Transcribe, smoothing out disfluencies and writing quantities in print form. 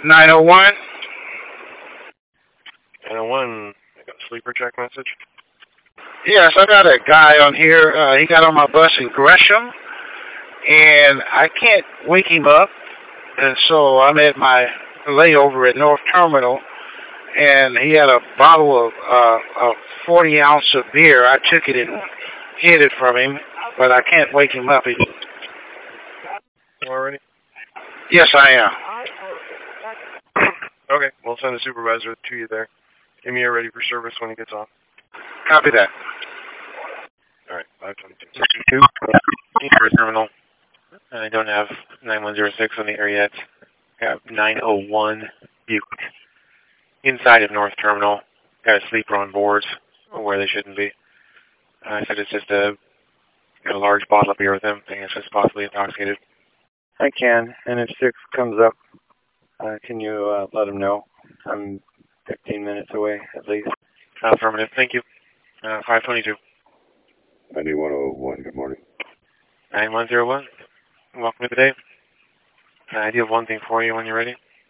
901. 901, I got a sleeper check message. Yes, I got a guy on here. He got on my bus in Gresham, and I can't wake him up. And so I'm at my layover at North Terminal, and he had a bottle of 40 ounce of beer. I took it and hid it from him, but I can't wake him up. Already? Yes, I am. Okay, we'll send a supervisor to you there. Give me a ready for service when he gets off. Copy that. All right, 522. First terminal. I don't have 9106 on the air yet. I have 901 Butte. Inside of North Terminal. Got a sleeper on board where they shouldn't be. I said it's just got a large bottle of beer with him. I think it's just possibly intoxicated. I can, and if 6 comes up, can you let him know? I'm 15 minutes away, at least. Affirmative, thank you. 522. 9101, good morning. 9101. Welcome to the day. I do have one thing for you when you're ready.